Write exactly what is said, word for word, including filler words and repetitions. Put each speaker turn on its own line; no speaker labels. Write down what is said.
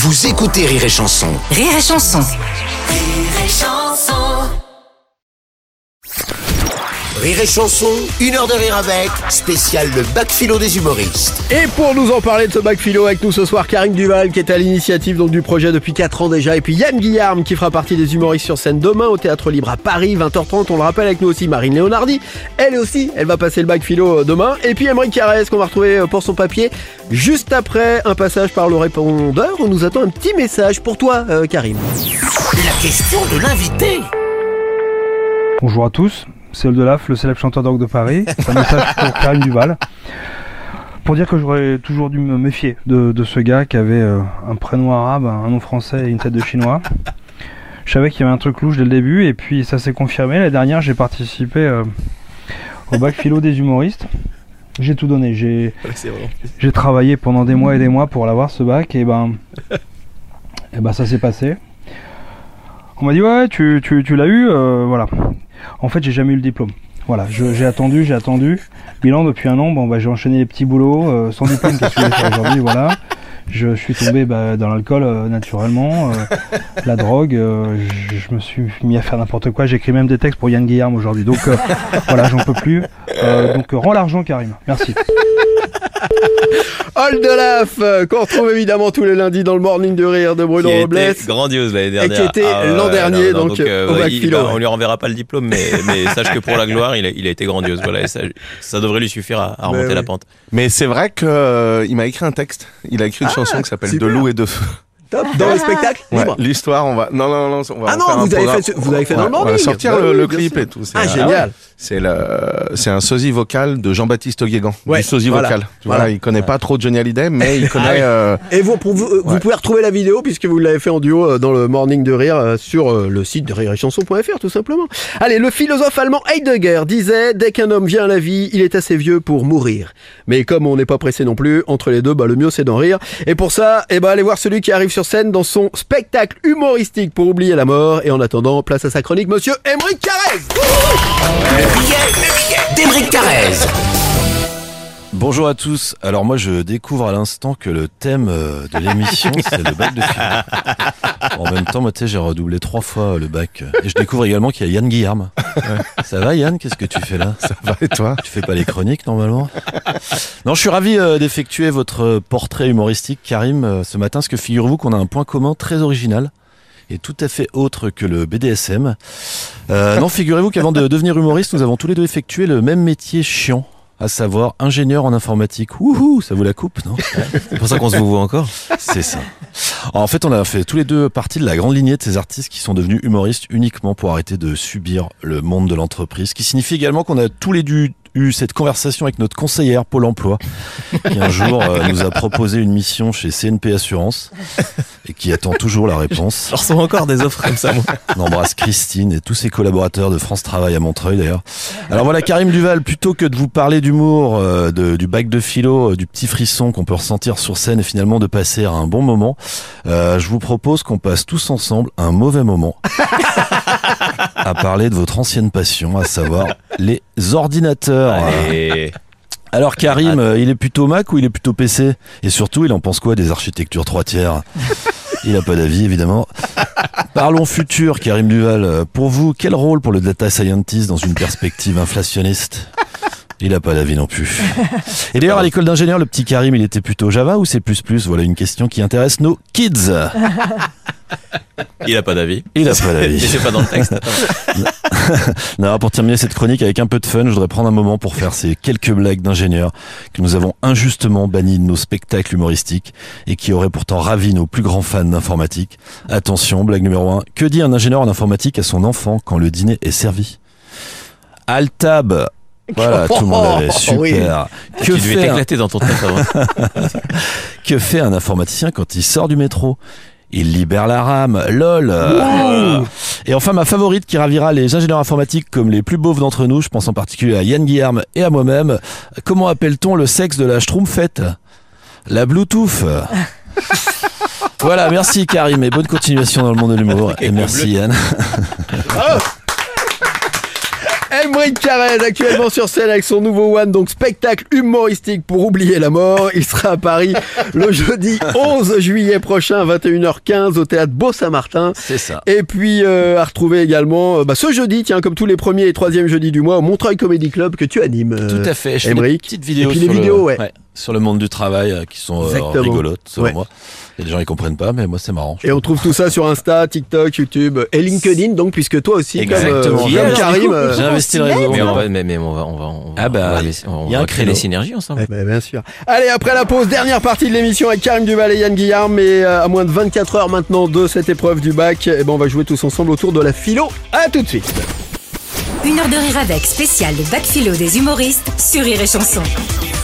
Vous écoutez Rire et Chanson.
Rire et Chanson.
Rire et Chanson. Rire et Chanson, une heure de rire avec, spécial le bac philo des humoristes.
Et pour nous en parler de ce bac philo avec nous ce soir, Karim Duval qui est à l'initiative donc du projet depuis quatre ans déjà, et puis Yann Guillarme qui fera partie des humoristes sur scène demain au Théâtre Libre à Paris, vingt heures trente. On le rappelle, avec nous aussi Marine Léonardi, elle aussi, elle va passer le bac philo demain. Et puis Émeric Carrez qu'on va retrouver pour son papier juste après un passage par le répondeur où nous attend un petit message pour toi euh, Karim.
La question de l'invité.
Bonjour à tous, c'est Oldelaf, le célèbre chanteur de rock de Paris. C'est un message pour Karim Duval. Pour dire que j'aurais toujours dû me méfier de, de ce gars qui avait euh, un prénom arabe, un nom français et une tête de chinois. Je savais qu'il y avait un truc louche dès le début et puis ça s'est confirmé. L'année dernière, j'ai participé euh, au bac philo des humoristes. J'ai tout donné, j'ai, j'ai travaillé pendant des mois et des mois pour l'avoir ce bac et ben, et ben ça s'est passé. On m'a dit ouais tu, tu, tu l'as eu, euh, voilà. En fait j'ai jamais eu le diplôme. Voilà, je, j'ai attendu, j'ai attendu. Bilan depuis un an, bon bah j'ai enchaîné les petits boulots, euh, sans diplôme, qu'est-ce que je vais faire aujourd'hui, voilà. Je, je suis tombé bah, dans l'alcool euh, naturellement, euh, la drogue, euh, je, je me suis mis à faire n'importe quoi, j'écris même des textes pour Yann Guillarme aujourd'hui. Donc euh, voilà, j'en peux plus. Euh, donc euh, rends l'argent Karim, merci.
Oldelaf, qu'on retrouve évidemment tous les lundis dans le Morning de Rire de Bruno
qui
Robles.
était grandiose l'année dernière.
Et qui était
ah,
l'an
ouais,
dernier,
non, non,
donc,
donc euh,
au bac
il,
philo.
Bah, on lui renverra pas le diplôme, mais, mais sache que pour la gloire, il a, il a été grandiose. Voilà, et ça, ça devrait lui suffire à, à remonter
oui.
la pente.
Mais c'est vrai qu'il euh, m'a écrit un texte. Il a écrit une
Ah,
chanson qui s'appelle
super.
De loup et de feu.
Top, dans le spectacle
Ouais,
libre.
l'histoire, on va. Non, non, non, on va
Ah
en
non,
faire un
vous avez,
programme.
fait, vous avez fait dans
Ouais,
le Morning.
on va sortir
Bah
le,
oui,
le
bien
clip
sûr.
et tout. C'est,
Ah,
ah,
génial.
C'est le, c'est un sosie vocal de Jean-Baptiste Guégan.
Ouais,
du sosie
voilà.
vocal. Tu
Voilà.
vois, il connaît pas trop Johnny Hallyday, mais il connaît.
Ah oui.
euh,
Et vous, pour vous, vous
Ouais.
pouvez retrouver la vidéo puisque vous l'avez fait en duo euh, dans le Morning de Rire euh, sur euh, le site de rire et chanson point f r tout simplement. Allez, le philosophe allemand Heidegger disait « Dès qu'un homme vient à la vie, il est assez vieux pour mourir. » Mais comme on n'est pas pressé non plus, entre les deux, bah, le mieux c'est d'en rire. Et pour ça, eh ben, allez voir celui qui arrive sur scène dans son spectacle humoristique pour oublier la mort. Et en attendant, place à sa chronique, monsieur Émeric Carrez.
Le billet, le billet d'Émeric Carrez.
Bonjour à tous. Alors moi je découvre à l'instant que le thème euh, de l'émission c'est le bac de philo. En même temps moi tu sais j'ai redoublé trois fois euh, le bac et je découvre également qu'il y a Yann Guillarme. Ouais. Ça va Yann, qu'est-ce que tu fais là?
Ça va et toi?
Tu fais pas les chroniques normalement? Non, je suis ravi euh, d'effectuer votre portrait humoristique Karim euh, ce matin parce que figurez-vous qu'on a un point commun très original et tout à fait autre que le B D S M. Euh, non, figurez-vous qu'avant de devenir humoriste nous avons tous les deux effectué le même métier chiant, à savoir ingénieur en informatique. Wouhou, ça vous la coupe, non?
C'est pour ça qu'on se vous voit encore.
C'est ça. Alors, en fait, on a fait tous les deux partie de la grande lignée de ces artistes qui sont devenus humoristes uniquement pour arrêter de subir le monde de l'entreprise, ce qui signifie également qu'on a tous les deux eu cette conversation avec notre conseillère Pôle emploi, qui un jour euh, nous a proposé une mission chez C N P Assurance et qui attend toujours la réponse.
Je reçois encore des offres comme ça, moi.
On embrasse Christine et tous ses collaborateurs de France Travail à Montreuil d'ailleurs. Alors voilà, Karim Duval, plutôt que de vous parler d'humour, euh, de, du bac de philo, euh, du petit frisson qu'on peut ressentir sur scène et finalement de passer à un bon moment, euh, je vous propose qu'on passe tous ensemble un mauvais moment à parler de votre ancienne passion, à savoir les ordinateurs.
Allez.
Alors Karim, euh, il est plutôt Mac ou il est plutôt P C? Et surtout, il en pense quoi des architectures trois tiers? Il n'a pas d'avis, évidemment. Parlons futur, Karim Duval. Pour vous, quel rôle pour le data scientist dans une perspective inflationniste? Il n'a pas d'avis non plus. Et d'ailleurs, à l'école d'ingénieur, le petit Karim, il était plutôt Java ou C plus plus? Voilà une question qui intéresse nos kids.
Il a pas d'avis.
Il a pas d'avis.
C'est pas dans le texte.
Non, pour terminer cette chronique avec un peu de fun, je voudrais prendre un moment pour faire ces quelques blagues d'ingénieurs que nous avons injustement bannies de nos spectacles humoristiques et qui auraient pourtant ravi nos plus grands fans d'informatique. Attention, blague numéro un. Que dit un ingénieur en informatique à son enfant quand le dîner est servi? Altab. Voilà, tout le monde avait. Super.
Oui.
Que
Tu devais
fait, un...
t'éclater dans ton tête avant.
que fait un informaticien quand il sort du métro? Il libère la RAM, lol. Wow. Et enfin, ma favorite qui ravira les ingénieurs informatiques comme les plus beaufs d'entre nous, je pense en particulier à Yann Guillarme et à moi-même. Comment appelle-t-on le sexe de la schtroumpfette? La Bluetooth. Voilà, merci Karim et bonne continuation dans le monde de l'humour. Et merci Yann.
Aymeric Carrez, actuellement sur scène avec son nouveau One, donc spectacle humoristique pour oublier la mort. Il sera à Paris le jeudi onze juillet prochain à vingt et une heures quinze au théâtre Beau-Saint-Martin.
C'est ça.
Et puis euh, à retrouver également euh, bah, ce jeudi, tiens, comme tous les premiers et troisième jeudis du mois, au Montreuil Comedy Club que tu animes. Euh,
Tout à fait. Je fais
Aymeric.
des petites vidéos,
Et puis les
sur,
vidéos,
le,
ouais.
ouais, sur le monde du travail euh, qui sont euh,
Exactement.
rigolotes, selon
Ouais.
moi. Il y a des gens qui comprennent pas, mais moi c'est marrant.
Et on trouve tout ça sur Insta, TikTok, YouTube et LinkedIn, donc puisque toi aussi, comme, euh,
Exactement.
comme
Qui est,
Karim, euh,
J'ai investi le réseau.
Mais on
moi.
va, mais, mais on va, on va, on va,
Ah bah,
on va, laisser- on
y a
va
un
créer
créneau.
des synergies ensemble.
Ouais, bah, bien sûr. Allez, après la pause, dernière partie de l'émission avec Karim Duval et Yann Guillard, mais euh, à moins de vingt-quatre heures maintenant de cette épreuve du bac, eh ben, on va jouer tous ensemble autour de la philo. À tout de suite.
Une heure de rire avec, spécial le bac philo des humoristes sur Rire et Chanson.